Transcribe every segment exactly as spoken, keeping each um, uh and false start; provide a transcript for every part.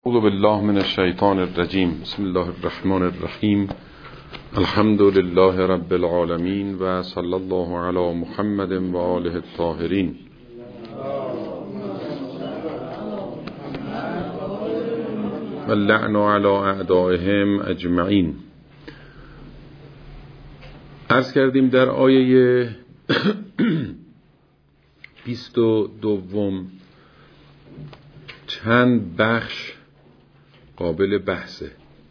اعوذ بالله من الشیطان الرجیم. بسم الله الرحمن الرحیم. الحمد لله رب العالمین و صلی الله علی محمد و آله الطاهرین. و اللعن علی اعدائهم اجمعین. عرض کردیم در آیه بیست و دوم چند بخش قابل بحثه.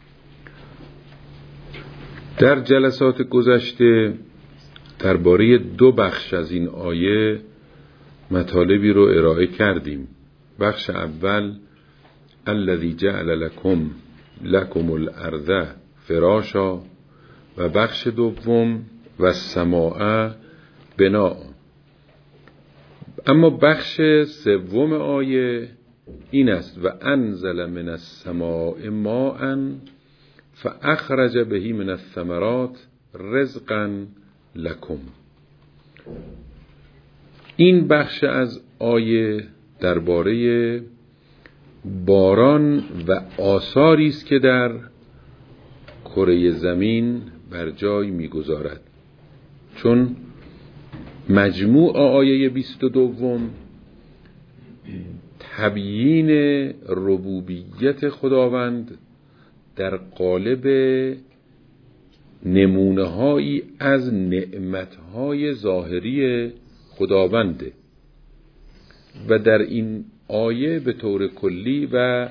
در جلسات گذشته درباره دو بخش از این آیه مطالبی رو ارائه کردیم. بخش اول الذی جعل لکم لکم الارض فراشا و بخش دوم و السماء بناء. اما بخش سوم آیه این است و انزل من السماء ماء فاخرج به من الثمرات رزقا لکم. این بخش از آیه درباره باران و آثاری است که در کره زمین بر جای میگذارد، چون مجموع آیه بیست و دوم تبیین ربوبیت خداوند در قالب نمونه‌هایی از نعمت‌های ظاهری خداونده و در این آیه به طور کلی و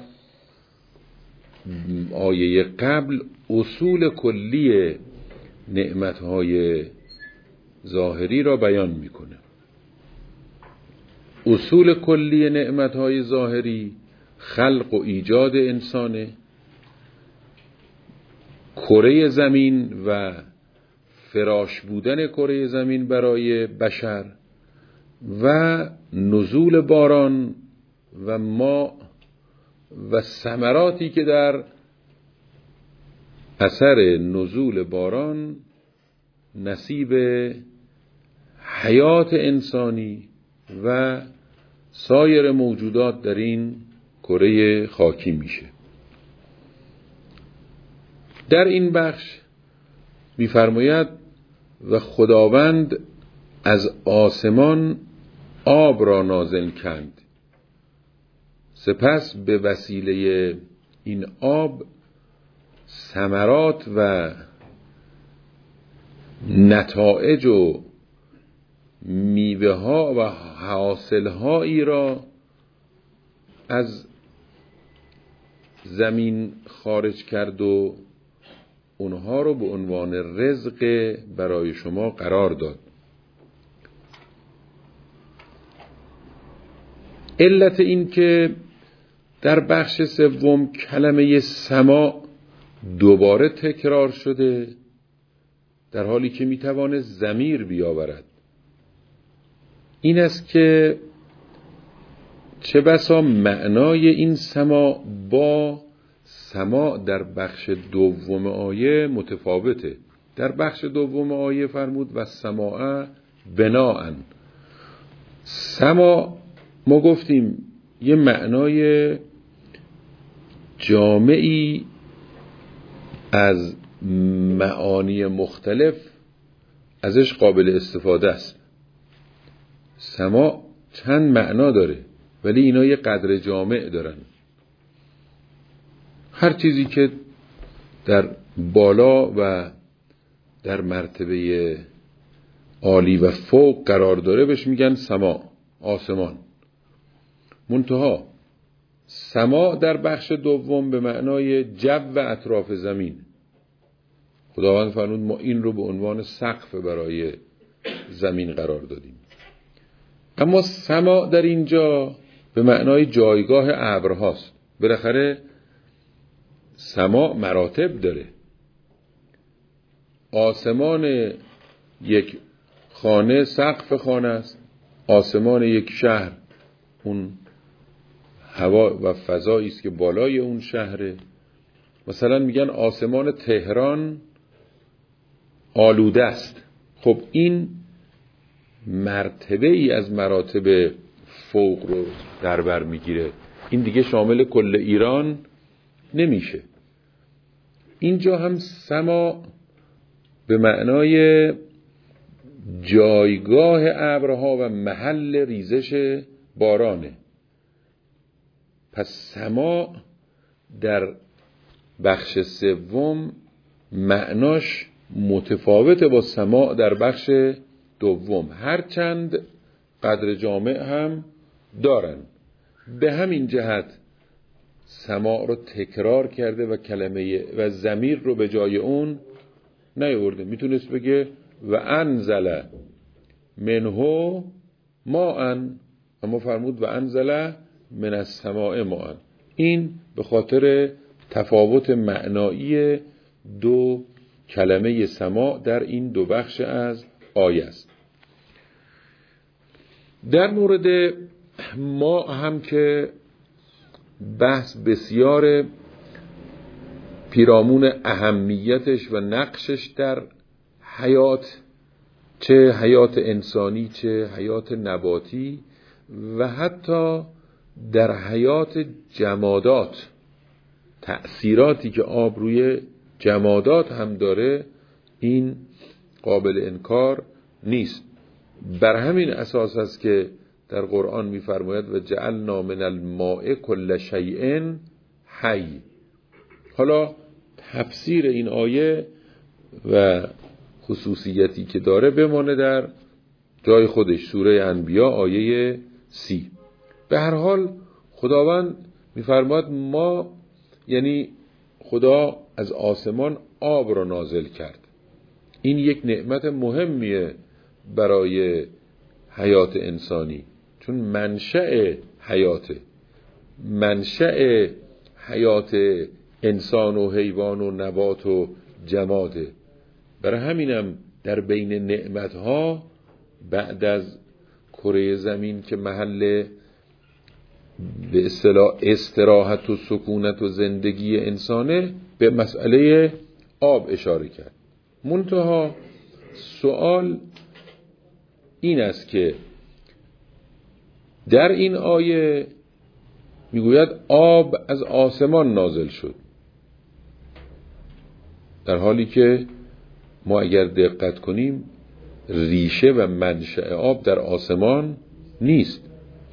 آیه قبل اصول کلی نعمت‌های ظاهری را بیان می‌کنه. اصول کلی نعمت‌های ظاهری خلق و ایجاد انسانه، کره زمین و فراش بودن کره زمین برای بشر و نزول باران و ماء و ثمراتی که در اثر نزول باران نصیب حیات انسانی و سایر موجودات در این کره خاکی میشه. در این بخش می‌فرماید و خداوند از آسمان آب را نازل کرد، سپس به وسیله این آب ثمرات و نتایج و میوه ها و حاصل هایی را از زمین خارج کرد و اونها رو به عنوان رزق برای شما قرار داد. علت این که در بخش سوم کلمه سما دوباره تکرار شده در حالی که میتوانه ضمیر بیاورد این است که چه بسا معنای این سما با سما در بخش دوم آیه متفاوته. در بخش دوم آیه فرمود و السماء بناء. سما ما گفتیم یه معنای جامعی از معانی مختلف ازش قابل استفاده است. سما چند معنا داره ولی اینا یه قدر جامع دارن. هر چیزی که در بالا و در مرتبه عالی و فوق قرار داره بهش میگن سما، آسمان. منتها سما در بخش دوم به معنای جو و اطراف زمین. خداوند فرمود ما این رو به عنوان سقف برای زمین قرار دادیم. اما سما در اینجا به معنای جایگاه ابرهاست. بالاخره سما مراتب داره. آسمان یک خانه سقف خانه است، آسمان یک شهر اون هوا و فضایی است که بالای اون شهره. مثلا میگن آسمان تهران آلوده است. خب این مرتبه ای از مراتب فوق رو در بر میگیره. این دیگه شامل کل ایران نمیشه. اینجا هم سما به معنای جایگاه ابرها و محل ریزش بارانه. پس سما در بخش سوم معناش متفاوته با سما در بخش دوم، هرچند قدر جامع هم دارن. به همین جهت سما رو تکرار کرده و کلمه و ضمیر رو به جای اون نیاورده. میتونست بگه و انزل منه ماء، اما فرمود و انزل من السماء ماء. این به خاطر تفاوت معنایی دو کلمه سما در این دو بخش از آیه است. در مورد ما هم که بحث بسیار پیرامون اهمیتش و نقشش در حیات، چه حیات انسانی چه حیات نباتی و حتی در حیات جمادات، تأثیراتی که آب روی جمادات هم داره، این قابل انکار نیست. بر همین اساس است که در قرآن می‌فرماید و جعلنا من الماء کل شیء حی. حالا تفسیر این آیه و خصوصیتی که داره بمانه در جای خودش، سوره انبیاء آیه سی. به هر حال خداوند می‌فرماید ما، یعنی خدا از آسمان آب را نازل کرد. این یک نعمت مهمیه برای حیات انسانی، چون منشأ حیاته، منشأ حیات انسان و حیوان و نبات و جماده. برای همینم در بین نعمتها بعد از کره زمین که محل به اصطلاح استراحت و سکونت و زندگی انسانه، به مسئله آب اشاره کرد. منتها سوال این است که در این آیه میگوید آب از آسمان نازل شد، در حالی که ما اگر دقت کنیم ریشه و منشأ آب در آسمان نیست.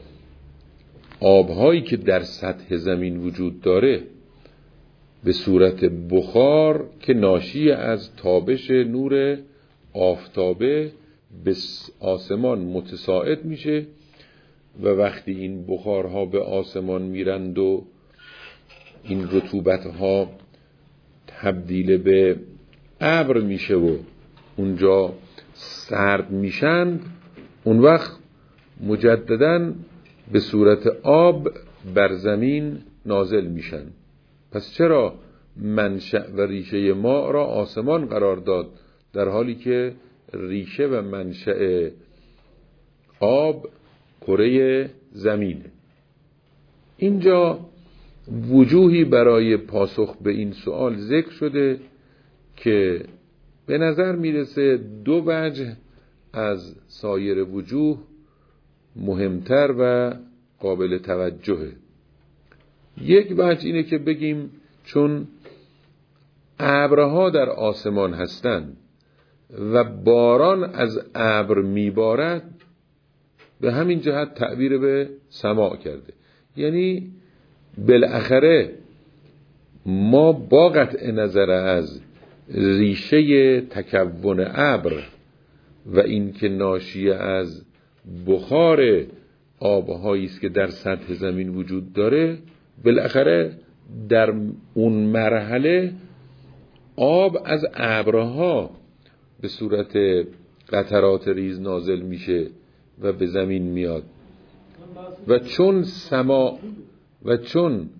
آبهایی که در سطح زمین وجود داره به صورت بخار که ناشی از تابش نور آفتابه به آسمان متصاعد میشه و وقتی این بخارها به آسمان میرند و این رطوبتها تبدیل به ابر میشه و اونجا سرد میشن، اون وقت مجدداً به صورت آب بر زمین نازل میشن. پس چرا منشأ و ریشه ما را آسمان قرار داد در حالی که ریشه و منشأ آب کره زمینه؟ اینجا وجوهی برای پاسخ به این سوال ذکر شده که به نظر میرسه دو وجه از سایر وجوه مهمتر و قابل توجهه. یک وجه اینه که بگیم چون ابرها در آسمان هستند و باران از ابر میبارد، به همین جهت تعبیر به سما کرده. یعنی بالاخره ما با قطع نظر از ریشه تکون ابر و این که ناشی از بخار آبهایی است که در سطح زمین وجود داره، بالاخره در اون مرحله آب از ابرها به صورت قطرات ریز نازل میشه و به زمین میاد و چون سما و چون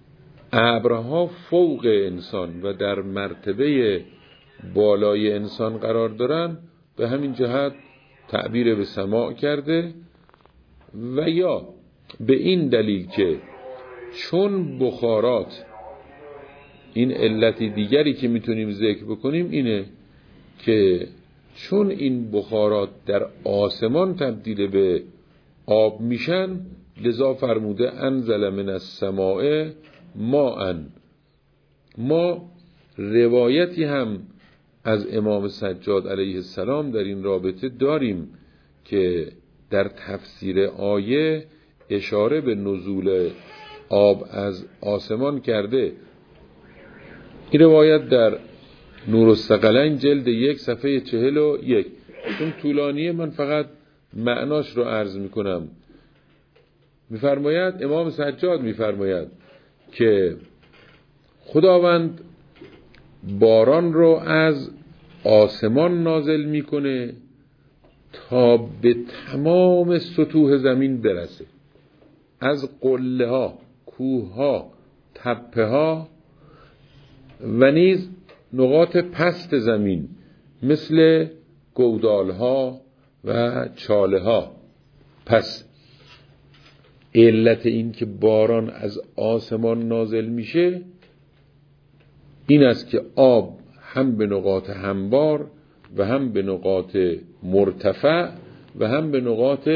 ابرها فوق انسان و در مرتبه بالای انسان قرار دارن، به همین جهت تعبیر به سما کرده. و یا به این دلیل که چون بخارات، این علتی دیگری که میتونیم ذکر بکنیم اینه که چون این بخارات در آسمان تبدیل به آب میشن، لذا فرموده انزل من السماء ماء، ما روایتی هم از امام سجاد علیه السلام در این رابطه داریم که در تفسیر آیه اشاره به نزول آب از آسمان کرده. این روایت در نورالثقلین جلد یک صفحه چهل و یک. چون طولانیه من فقط معناش رو عرض میکنم. میفرماید امام سجاد میفرماید که خداوند باران رو از آسمان نازل میکنه تا به تمام سطوح زمین برسه، از قله ها، کوه ها، تپه ها و نیز نقاط پست زمین مثل گودال ها و چاله ها. پس علت این که باران از آسمان نازل میشه این است که آب هم به نقاط هموار و هم به نقاط مرتفع و هم به نقاط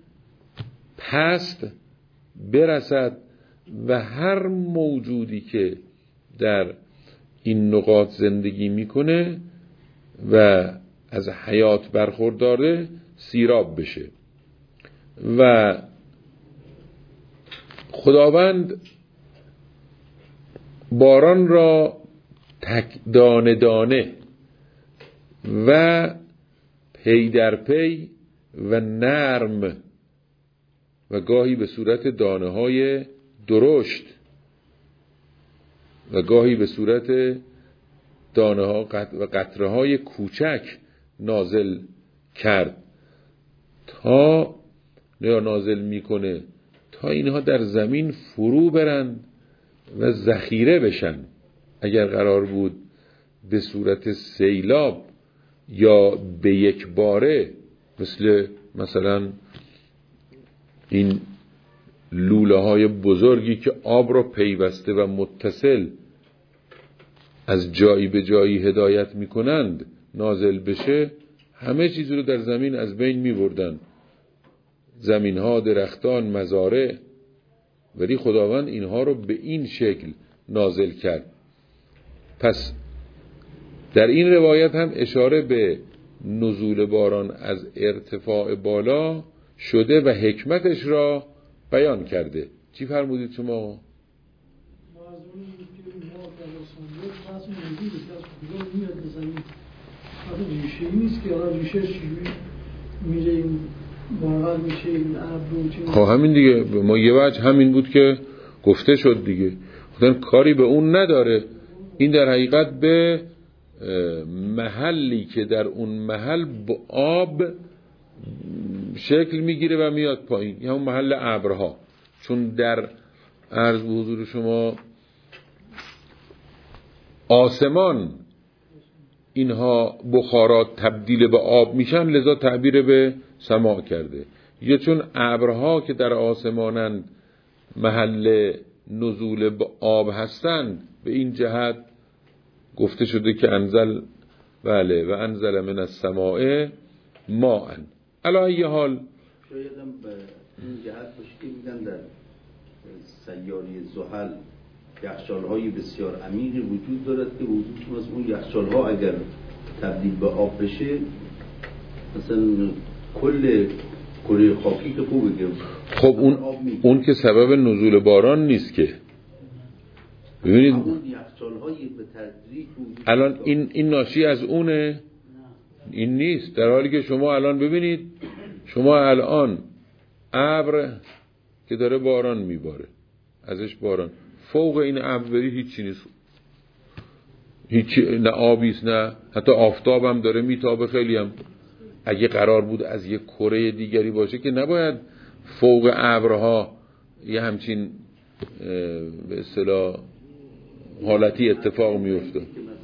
پست برسد و هر موجودی که در این نقاط زندگی میکنه و از حیات برخورداره سیراب بشه. و خداوند باران را تک دانه دانه و پی در پی و نرم و گاهی به صورت دانه های درشت و گاهی به صورت دانه ها و قطره های کوچک نازل کرد تا یا نازل میکنه تا اینها در زمین فرو برن و ذخیره بشن. اگر قرار بود به صورت سیلاب یا به یک باره مثل مثلا این لوله های بزرگی که آب را پیوسته و متصل از جایی به جایی هدایت میکنند نازل بشه، همه چیز رو در زمین از بین میبردن، زمین ها، درختان، مزارع. ولی خداوند اینها رو به این شکل نازل کرد. پس در این روایت هم اشاره به نزول باران از ارتفاع بالا شده و حکمتش را بیان کرده. چی فرمودید شما؟ خب همین دیگه، ما یه وجه همین بود که گفته شد دیگه. خدا کاری به اون نداره. این در حقیقت به محلی که در اون محل با آب شکل میگیره و میاد پایین، یا اون محل ابرها. چون در عرض به حضور شما آسمان اینها بخارات تبدیل به آب میشن، لذا تعبیر به سماع کرده. یا چون ابرها که در آسمانن محل نزول به آب هستند، به این جهت گفته شده که انزل بله و انزل من السماء ماء. علی ای حال شاید هم به این جهت باشه که میگن در سیاره زحل یخچال‌های بسیار عمیقی وجود دارد که وجود که مثلا اون یخچال‌ها اگر تبدیل به آب بشه، مثلا کل کره خاکی که خوبه که خب اون اون که سبب نزول باران نیست که. ببینید الان این این ناشی از اونه، این نیست. در حالی که شما الان ببینید، شما الان ابر که داره باران میباره، ازش باران، فوق این ابر بری هیچی نیست، هیچی، نه آبیست نه حتی آفتاب هم داره میتابه. خیلی هم اگه قرار بود از یک کره دیگری باشه که نباید فوق ابرها یه همچین به اصطلاح حالتی اتفاق میفته.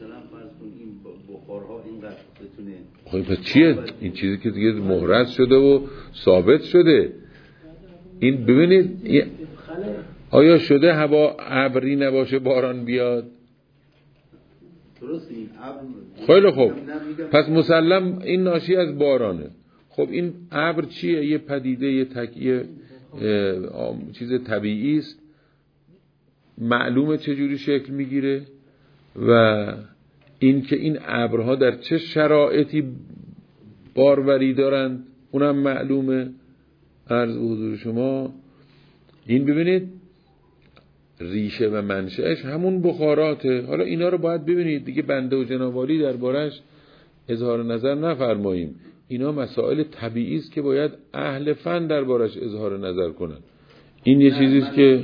خب پس چیه این چیزی که دیگه محرز شده و ثابت شده؟ این ببینید آیا شده هوا ابری نباشه باران بیاد؟ خیلی خوب، پس مسلم این ناشی از بارانه. خب این ابر چیه؟ یه پدیده، یه تکیه، چیز طبیعی است. معلومه چجوری شکل میگیره و این که این ابرها در چه شرایطی باروری دارند اونم معلومه. عرض به حضور شما این ببینید ریشه و منشأش همون بخاراته. حالا اینا رو باید ببینید دیگه، بنده و جنابعالی دربارش اظهار نظر نفرماییم. اینا مسائل طبیعی است که باید اهل فن دربارش اظهار نظر کنن. این یه چیزی است که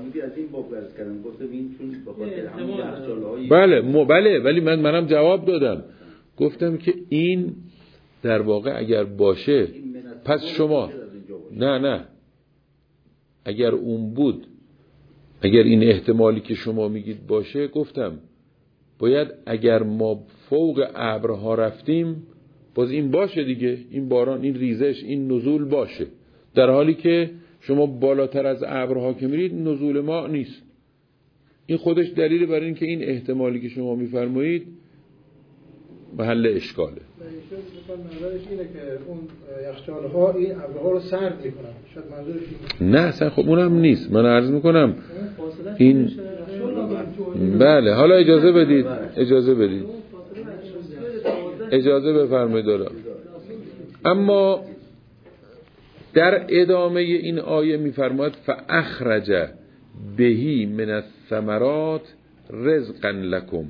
بله م... بله ولی من منم جواب دادم، گفتم که این در واقع اگر باشه پس شما نه نه اگر اون بود، اگر این احتمالی که شما میگید باشه، گفتم باید اگر ما فوق ابرها رفتیم باز این باشه دیگه، این باران، این ریزش، این نزول باشه، در حالی که شما بالاتر از ابرها که میرید نزول ما نیست. این خودش دلیل برای این که این احتمالی که شما میفرمایید محل اشکاله. منظورش اینه که اون یخچال‌ها این ابرها رو سرد میکنن، شاید منظورش اینه. نه اصلا خب اونم نیست. من عرض میکنم این بله. حالا اجازه بدید اجازه بدید اجازه بفرمایید دارم. اما در ادامه این آیه میفرماید فاخرج بهی من الثمرات رزقا لکم،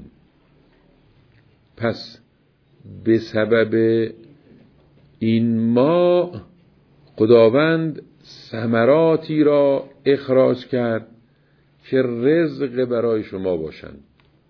پس به سبب این ما خداوند ثمراتی را اخراج کرد که رزق برای شما باشند.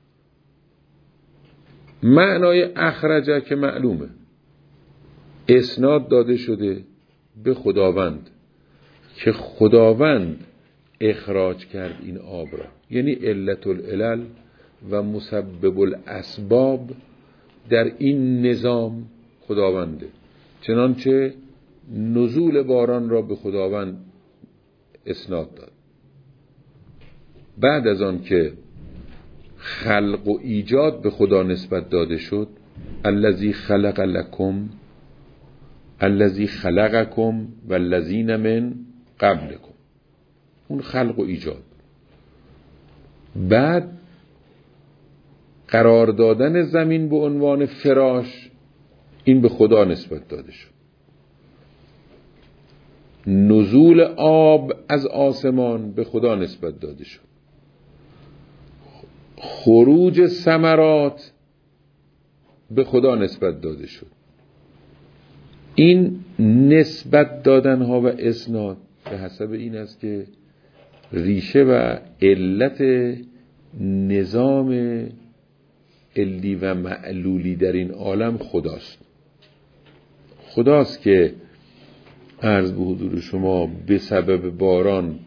معنای اخرجه که معلومه، اسناد داده شده به خداوند که خداوند اخراج کرد این آب را، یعنی علت العلل و مسبب الاسباب در این نظام خداونده. چنانچه نزول باران را به خداوند اسناد داد. بعد از آن که خلق و ایجاد به خدا نسبت داده شد، الذی خلق لکم الذی خلقکم والذین من قبلکم، اون خلق و ایجاد. بعد قرار دادن زمین به عنوان فراش، این به خدا نسبت داده شد. نزول آب از آسمان به خدا نسبت داده شد. خروج ثمرات به خدا نسبت داده شد. این نسبت دادن ها و اسناد به حسب این است که ریشه و علت نظام علی و معلولی در این عالم خداست. خداست که عرض به حضور شما به سبب باران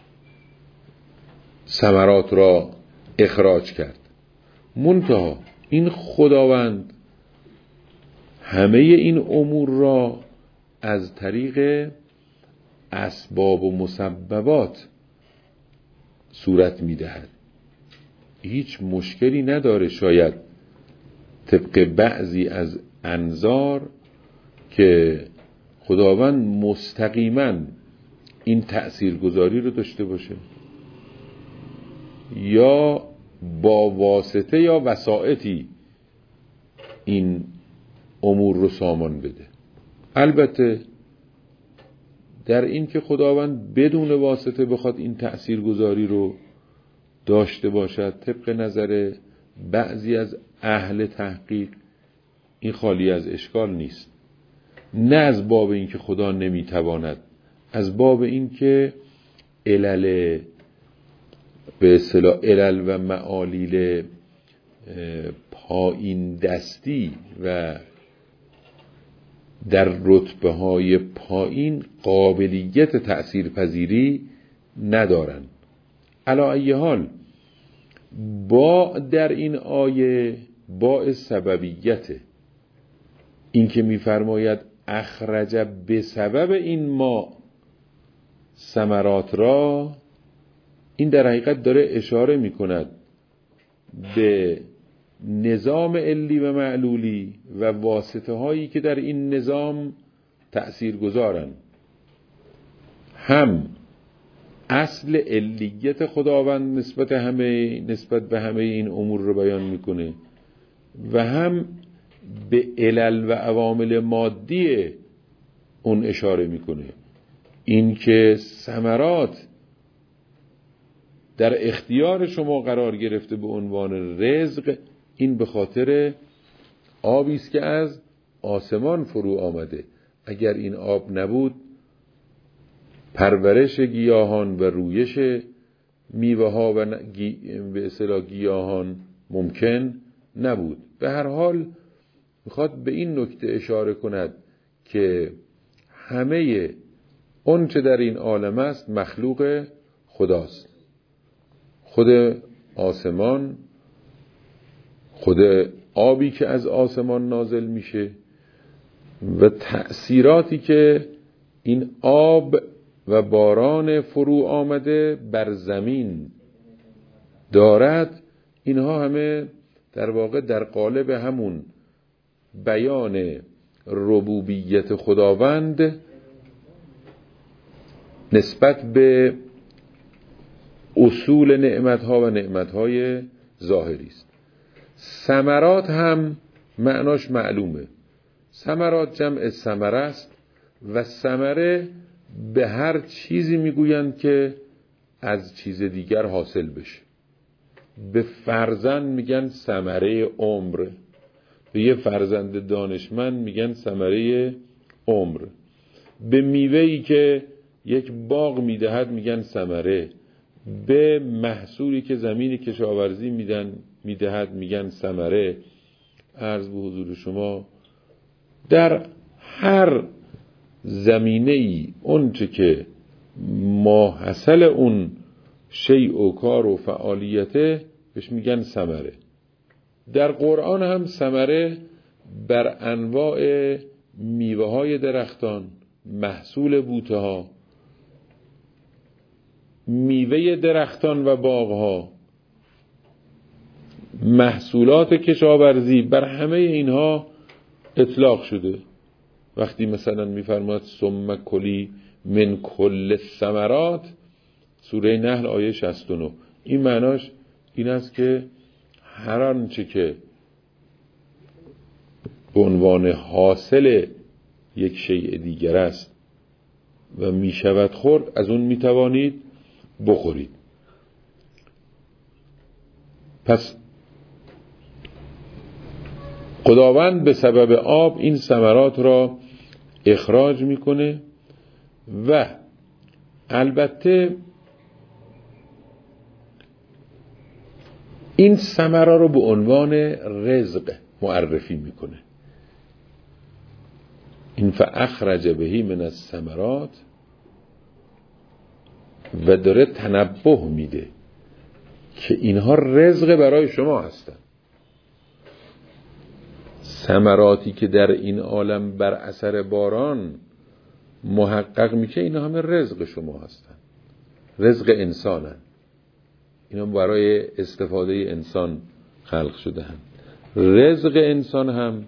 ثمرات را اخراج کرد. منتها این خداوند همه این امور را از طریق اسباب و مسببات صورت می‌دهد. هیچ مشکلی نداره شاید طبق بعضی از انظار که خداوند مستقیما این تأثیرگذاری رو داشته باشه یا با واسطه یا وسائطی این امور رو سامان بده. البته در این که خداوند بدون واسطه بخواد این تأثیرگذاری رو داشته باشد، طبق نظر بعضی از اهل تحقیق این خالی از اشکال نیست. نه از باب این که خدا نمیتواند، از باب این که علل به اصطلاح علل و معالیل پایین دستی و در رتبه های پایین قابلیت تأثیر پذیری ندارند. علی ای حال با در این آیه با سببیت این که می‌فرماید اخرج به سبب این ما ثمرات را، این در حقیقت داره اشاره می‌کند به نظام علی و معلولی و واسطه هایی که در این نظام تأثیر گذارن. هم اصل علیت خداوند نسبت همه نسبت به همه این امور رو بیان میکنه و هم به علل و عوامل مادی اون اشاره میکنه. این که ثمرات در اختیار شما قرار گرفته به عنوان رزق، این به خاطر آبی است که از آسمان فرو آمده. اگر این آب نبود پرورش گیاهان و رویش میوه ها و به اصطلاح گیاهان ممکن نبود. به هر حال میخواد به این نکته اشاره کند که همه اون چه در این عالم است مخلوق خداست. خود آسمان، خود آبی که از آسمان نازل میشه و تأثیراتی که این آب و باران فرو آمده بر زمین دارد، اینها همه در واقع در قالب همون بیان ربوبیت خداوند نسبت به اصول نعمتها و نعمتهای ظاهری است. ثمرات هم معناش معلومه. ثمرات جمع ثمره است و ثمره به هر چیزی میگویند که از چیز دیگر حاصل بشه. به فرزند میگن ثمره عمر، به یه فرزند دانشمند میگن ثمره عمر، به میوه‌ای که یک باغ میدهد میگن ثمره، به محصولی که زمین کشاورزی میدن میدهد میگن ثمره. عرض به حضور شما در هر زمینه‌ای اون چه که ماحصل اون شیء و کار و فعالیته بهش میگن ثمره. در قرآن هم ثمره بر انواع میوه های درختان، محصول بوته ها، میوه درختان و باغ ها، محصولات کشاورزی، بر همه اینها اطلاق شده. وقتی مثلا میفرماد ثم کلی من کل الثمرات، سوره نحل آیه شصت و نه، این معناش این است که هر آنچه که به عنوان حاصل یک شیء دیگر است و می شود خورد، از اون می توانید بخورید. پس خداوند به سبب آب این ثمرات را اخراج میکنه و البته این ثمره رو به عنوان رزق معرفی میکنه. این فاخرج بهی من الثمرات، و داره تنبه میده که اینها رزق برای شما هستن. ثمراتی که در این عالم بر اثر باران محقق میشه، اینا همه رزق شما هستن، رزق انسانن. اینا برای استفاده انسان خلق شده هم. رزق انسان هم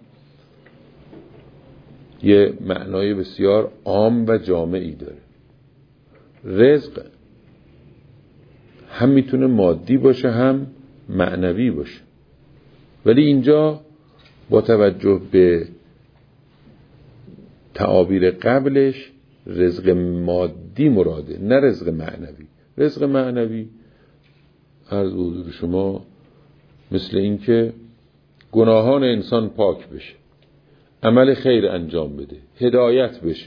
یه معنای بسیار عام و جامعی داره. رزق هم میتونه مادی باشه هم معنوی باشه، ولی اینجا با توجه به تعابیر قبلش رزق مادی مراده، نه رزق معنوی. رزق معنوی عرض به حضور شما مثل این که گناهان انسان پاک بشه، عمل خیر انجام بده، هدایت بشه،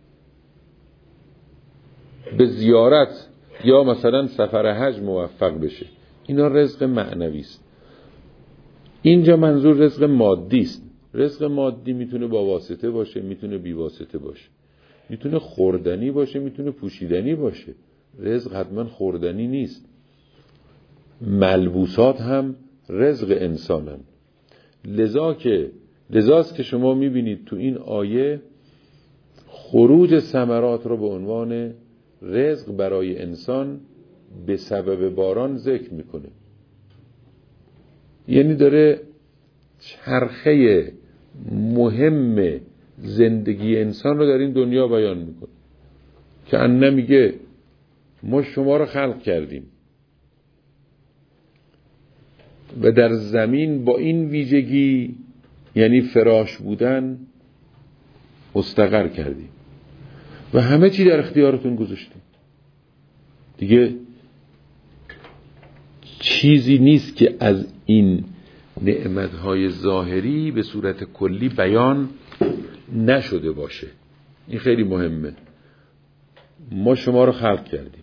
به زیارت یا مثلا سفر حج موفق بشه. اینا رزق معنوی است. اینجا منظور رزق مادی است. رزق مادی میتونه با واسطه باشه، میتونه بی واسطه باشه، میتونه خوردنی باشه، میتونه پوشیدنی باشه. رزق حتما خوردنی نیست. ملبوسات هم رزق انسانن. لذا که لذاست که شما میبینید تو این آیه خروج ثمرات رو به عنوان رزق برای انسان به سبب باران ذکر میکنه. یعنی داره چرخه مهم زندگی انسان رو در این دنیا بیان میکنه که ان میگه ما شما رو خلق کردیم و در زمین با این ویژگی، یعنی فراش بودن، مستقر کردیم و همه چی در اختیارتون گذاشتیم. دیگه چیزی نیست که از این نعمتهای ظاهری به صورت کلی بیان نشده باشه. این خیلی مهمه. ما شما رو خلق کردیم،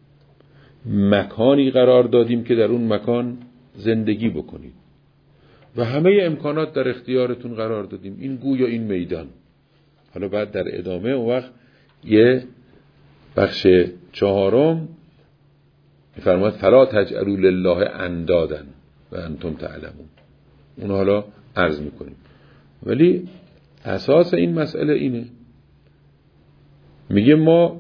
مکانی قرار دادیم که در اون مکان زندگی بکنید و همه امکانات در اختیارتون قرار دادیم، این گویا این میدان. حالا بعد در ادامه اون وقت یه بخش چهارم می‌فرماید فلا تجعلوا لله اندادا و انتم تعلمون. اون حالا عرض میکنیم، ولی اساس این مسئله اینه. میگه ما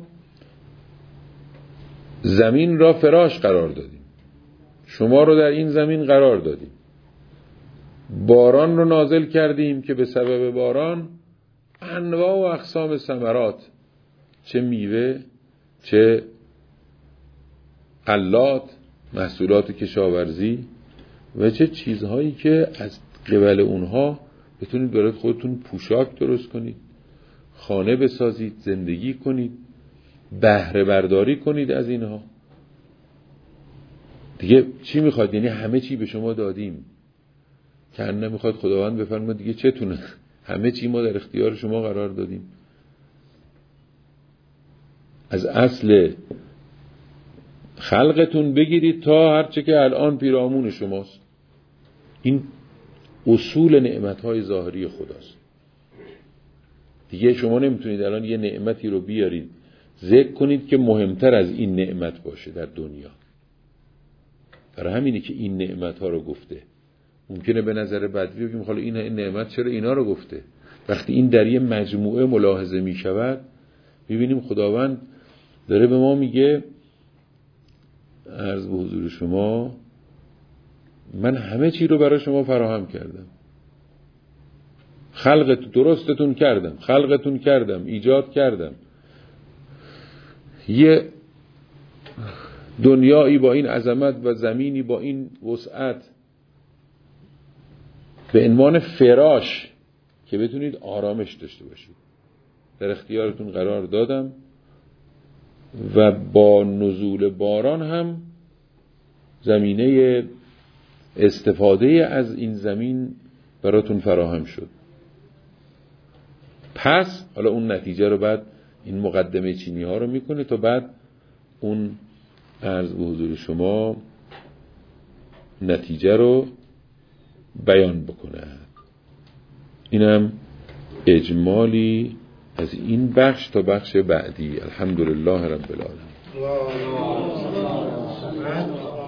زمین را فراش قرار دادیم، شما رو در این زمین قرار دادیم، باران رو نازل کردیم که به سبب باران انواع و اقسام ثمرات، چه میوه چه غلات، محصولات کشاورزی و چه چیزهایی که از قبل اونها بتونید برای خودتون پوشاک درست کنید، خانه بسازید، زندگی کنید، بهره برداری کنید از اینها. دیگه چی میخواد؟ یعنی همه چی به شما دادیم که نمیخواد خداوند بفرماید دیگه چتونه؟ همه چی ما در اختیار شما قرار دادیم. از اصل خلقتون بگیرید تا هرچه که الان پیرامون شماست. این اصول نعمتهای ظاهری خداست. دیگه شما نمیتونید الان یه نعمتی رو بیارید ذکر کنید که مهمتر از این نعمت باشه در دنیا. برای همینه که این نعمتها رو گفته. ممکنه به نظر بدوی بگیم حالا این نعمت چرا اینا رو گفته؟ وقتی این در یه مجموعه ملاحظه می شود میبینیم خداوند داره به ما میگه عرض به حضور شما من همه چی رو برای شما فراهم کردم، خلقت درستتون کردم، خلقتون کردم، ایجاد کردم. یه دنیایی با این عظمت و زمینی با این وسعت به عنوان فراش که بتونید آرامش داشته باشید در اختیارتون قرار دادم و با نزول باران هم زمینه استفاده از این زمین براتون فراهم شد. پس حالا اون نتیجه رو بعد این مقدمه چینی ها رو میکنه تا بعد اون عرض به حضور شما نتیجه رو بیان بکنه. اینم اجمالی از این بخش تا بخش بعدی. الحمدلله رب العالمین.